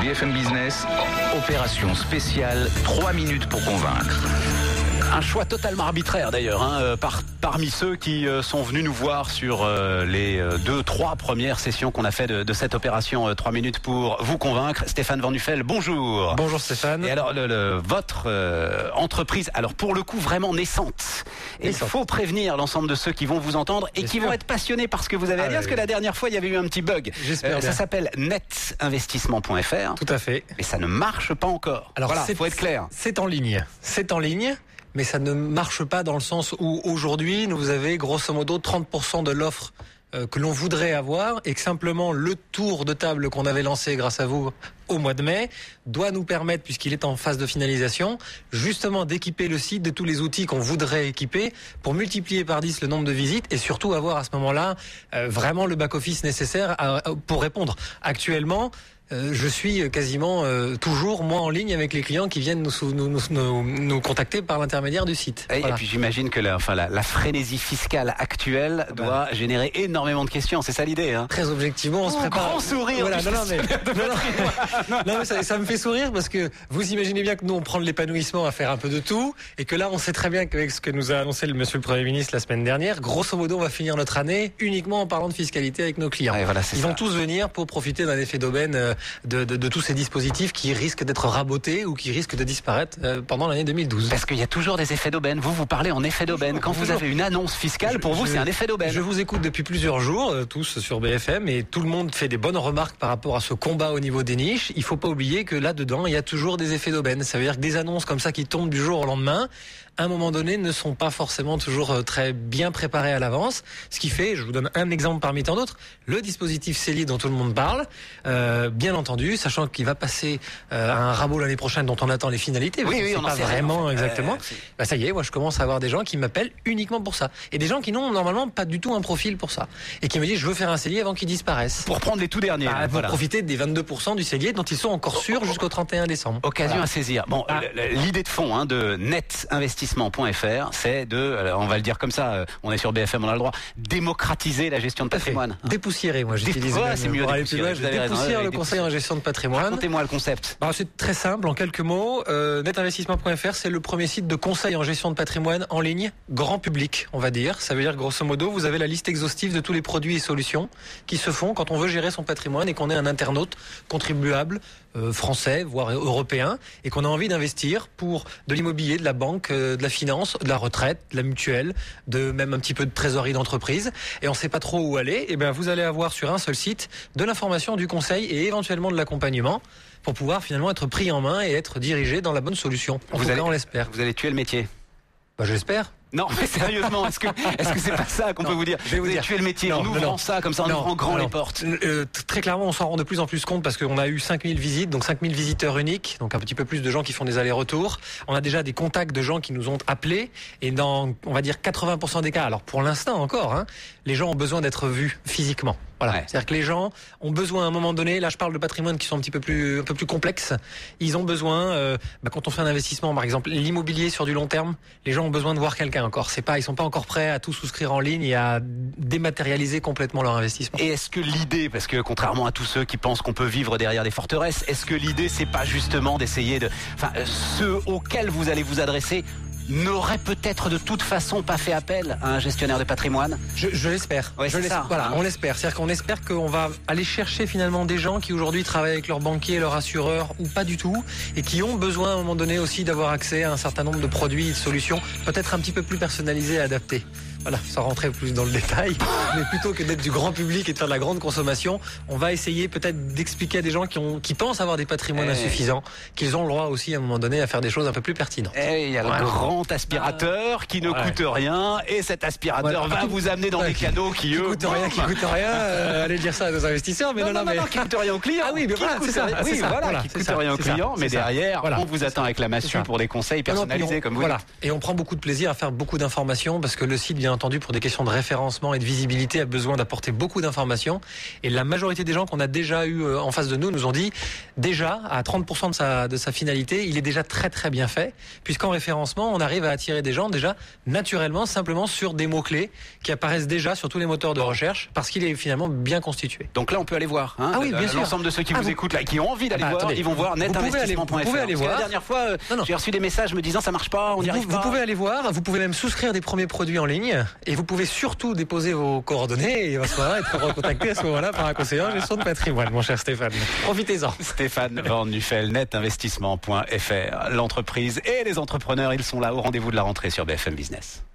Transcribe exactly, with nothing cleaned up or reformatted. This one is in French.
B F M Business, opération spéciale, trois minutes pour convaincre. Un choix totalement arbitraire d'ailleurs, hein, par, parmi ceux qui euh, sont venus nous voir sur euh, les euh, deux, trois premières sessions qu'on a fait de, de cette opération euh, trois minutes pour vous convaincre. Stéphane Van Nuffel, bonjour. Bonjour Stéphane. Et alors le, le, votre euh, entreprise, alors pour le coup vraiment naissante. Et il faut prévenir l'ensemble de ceux qui vont vous entendre et qui vont être passionnés par ce que vous avez à dire, parce que la dernière fois il y avait eu un petit bug. J'espère. Euh, ça s'appelle net investissement point f r. Tout à fait. Mais ça ne marche pas encore. Alors voilà, faut être clair. C'est en ligne. C'est en ligne. Mais ça ne marche pas dans le sens où aujourd'hui, vous avez grosso modo trente pour cent de l'offre euh, que l'on voudrait avoir et que simplement le tour de table qu'on avait lancé grâce à vous au mois de mai doit nous permettre, puisqu'il est en phase de finalisation, justement d'équiper le site de tous les outils qu'on voudrait équiper pour multiplier par dix le nombre de visites et surtout avoir à ce moment-là euh, vraiment le back-office nécessaire à, à, pour répondre. Actuellement, Euh, je suis quasiment euh, toujours moi en ligne avec les clients qui viennent nous nous, nous, nous, nous contacter par l'intermédiaire du site. Et, voilà. et puis j'imagine que la, enfin, la, la frénésie fiscale actuelle doit ben. générer énormément de questions. C'est ça l'idée, hein. Très objectivement, on oh, se prépare. Grand sourire. Voilà, non, non, mais, non, non, non, mais ça, ça me fait sourire parce que vous imaginez bien que nous on prend de l'épanouissement à faire un peu de tout et que là on sait très bien qu'avec ce que nous a annoncé le Monsieur le Premier ministre la semaine dernière, grosso modo on va finir notre année uniquement en parlant de fiscalité avec nos clients. Ouais, voilà, Ils ça. vont tous venir pour profiter d'un effet d'aubaine de, de, de tous ces dispositifs qui risquent d'être rabotés ou qui risquent de disparaître pendant l'année deux mille douze. Parce qu'il y a toujours des effets d'aubaine. Vous, vous parlez en effet d'aubaine. Quand vous avez une annonce fiscale, pour vous, c'est un effet d'aubaine. Je vous écoute depuis plusieurs jours, tous sur B F M, et tout le monde fait des bonnes remarques par rapport à ce combat au niveau des niches. Il faut pas oublier que là-dedans, il y a toujours des effets d'aubaine. Ça veut dire que des annonces comme ça qui tombent du jour au lendemain, à un moment donné, ne sont pas forcément toujours très bien préparées à l'avance. Ce qui fait, je vous donne un exemple parmi tant d'autres, le dispositif Célie dont tout le monde parle, euh, bien entendu, sachant qu'il va passer euh, à un rabot l'année prochaine dont on attend les finalités. Oui, oui, on pas en sait vraiment rien, en fait. exactement. Euh, bah ça y est, moi je commence à avoir des gens qui m'appellent uniquement pour ça. Et des gens qui n'ont normalement pas du tout un profil pour ça. Et qui me disent, je veux faire un Célie avant qu'il disparaisse. Pour prendre les tout derniers. Bah, pour voilà. profiter des vingt-deux pour cent du Célier dont ils sont encore sûrs jusqu'au trente et un décembre. Occasion voilà. à saisir. Bon, ah. l'idée de fond hein, de net investissement point f r, c'est de, alors on va le dire comme ça, on est sur B F M, on a le droit, démocratiser la gestion de patrimoine. Hein. Dépoussiérer, moi j'utilise. Dép... Ouais, c'est mieux. Dépoussiérer, je dépoussière le conseil en gestion de patrimoine. Racontez-moi le concept. Bah, c'est très simple, en quelques mots. Euh, net investissement point f r, c'est le premier site de conseil en gestion de patrimoine en ligne, grand public, on va dire. Ça veut dire grosso modo, vous avez la liste exhaustive de tous les produits et solutions qui se font quand on veut gérer son patrimoine et qu'on est un internaute contribuable euh, français, voire européen, et qu'on a envie d'investir pour de l'immobilier, de la banque, euh, de la finance, de la retraite, de la mutuelle, de même un petit peu de trésorerie d'entreprise, et on ne sait pas trop où aller. Et ben vous allez avoir sur un seul site de l'information, du conseil et éventuellement de l'accompagnement pour pouvoir finalement être pris en main et être dirigé dans la bonne solution. En vous tout allez, cas, on l'espère. Vous allez tuer le métier. Bah, j'espère. Non, mais sérieusement, est-ce que est-ce que c'est pas ça qu'on peut vous dire? Je vais vous, vous dire. Tuer le métier non, en ouvrant non, ça, comme ça, en non, ouvrant grand non. les portes. Euh, très clairement, on s'en rend de plus en plus compte parce qu'on a eu cinq mille visites, donc cinq mille visiteurs uniques, donc un petit peu plus de gens qui font des allers-retours. On a déjà des contacts de gens qui nous ont appelés et dans, on va dire, quatre-vingts pour cent des cas, alors pour l'instant encore, hein, les gens ont besoin d'être vus physiquement. Voilà. Ouais. C'est-à-dire que les gens ont besoin à un moment donné, là je parle de patrimoine qui sont un petit peu plus, un peu plus complexes, ils ont besoin, euh, bah, quand on fait un investissement, par exemple l'immobilier sur du long terme, les gens ont besoin de voir quelqu'un encore. C'est pas, ils sont pas encore prêts à tout souscrire en ligne et à dématérialiser complètement leur investissement. Et est-ce que l'idée, parce que contrairement à tous ceux qui pensent qu'on peut vivre derrière des forteresses, est-ce que l'idée c'est pas justement d'essayer de, enfin ceux auxquels vous allez vous adresser n'aurait peut-être de toute façon pas fait appel à un gestionnaire de patrimoine? Je, je l'espère. Ouais, je l'espère. Voilà, on l'espère. C'est-à-dire qu'on espère qu'on va aller chercher finalement des gens qui aujourd'hui travaillent avec leur banquier, leur assureur ou pas du tout, et qui ont besoin à un moment donné aussi d'avoir accès à un certain nombre de produits et de solutions, peut-être un petit peu plus personnalisés et adaptés. Voilà, sans rentrer plus dans le détail, mais plutôt que d'être du grand public et de faire de la grande consommation, on va essayer peut-être d'expliquer à des gens qui, ont, qui pensent avoir des patrimoines hey. insuffisants qu'ils ont le droit aussi à un moment donné à faire des choses un peu plus pertinentes. Et il y a voilà. le grand aspirateur qui ne ouais. coûte rien, et cet aspirateur voilà. va vous amener dans ouais. des canaux qui, qui eux... coûtent rien, qui coûtent rien, euh, allez dire ça à nos investisseurs, mais non, non, non, non, non, mais... non, qui coûte rien aux clients. Ah oui, mais voilà, c'est ça, oui, ça, voilà, voilà, qui coûte ça, rien aux clients, mais derrière, voilà, on vous attend avec la massue pour des conseils personnalisés, comme vous Voilà, dites. et on prend beaucoup de plaisir à faire beaucoup d'informations, parce que le site vient entendu, pour des questions de référencement et de visibilité, a besoin d'apporter beaucoup d'informations. Et la majorité des gens qu'on a déjà eu en face de nous nous ont dit, déjà, à trente pour cent de sa, de sa finalité, il est déjà très très bien fait, puisqu'en référencement, on arrive à attirer des gens déjà naturellement, simplement sur des mots-clés qui apparaissent déjà sur tous les moteurs de recherche, parce qu'il est finalement bien constitué. Donc là, on peut aller voir. Hein, ah oui, bien sûr. L'ensemble de ceux qui ah, vous, vous écoutent, là, qui ont envie d'aller ah, voir, attendez, ils vont voir net investissement point F R. Vous pouvez aller voir. La dernière fois, euh, j'ai reçu des messages me disant ça marche pas, on n'y arrive vous, pas. Vous pouvez aller voir, vous pouvez même souscrire des premiers produits en ligne, et vous pouvez surtout déposer vos coordonnées et à ce moment-là être recontacté à ce moment-là par un conseiller en gestion de patrimoine, mon cher Stéphane. Profitez-en. Stéphane Van Nuffel, net investissement point F R. L'entreprise et les entrepreneurs, ils sont là au rendez-vous de la rentrée sur B F M Business.